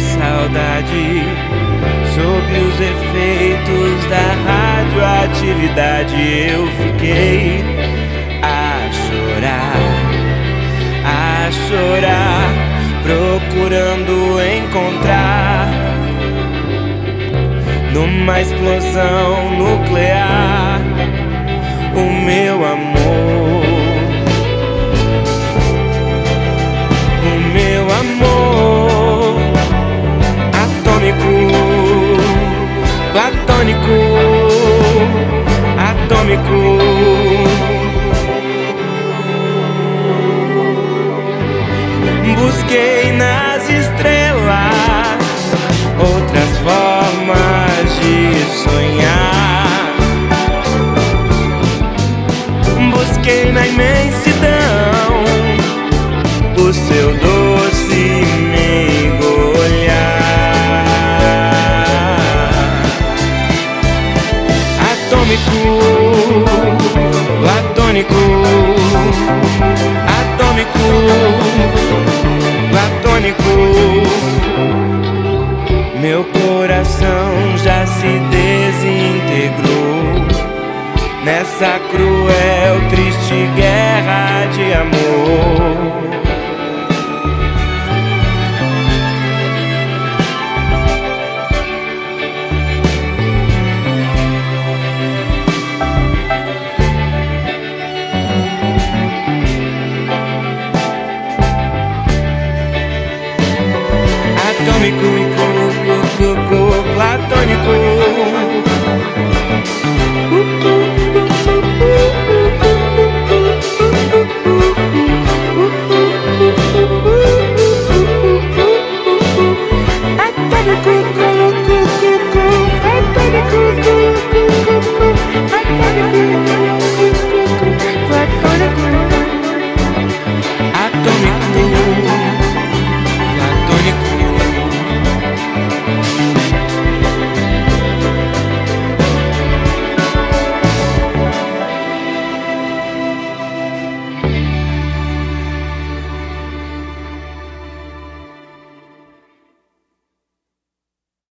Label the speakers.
Speaker 1: saudade. Sob os efeitos da radioatividade eu fiquei a chorar, procurando encontrar numa explosão nuclear o meu amor. O meu amor atômico, platônico, atômico. Busquei nas estrelas outras formas de sonhar. Busquei na imensidão o seu doce meigo olhar. Atômico, platônico, atômico, platônico. Meu coração já se desintegrou nessa cruel, triste guerra de amor. Atômico, platônico.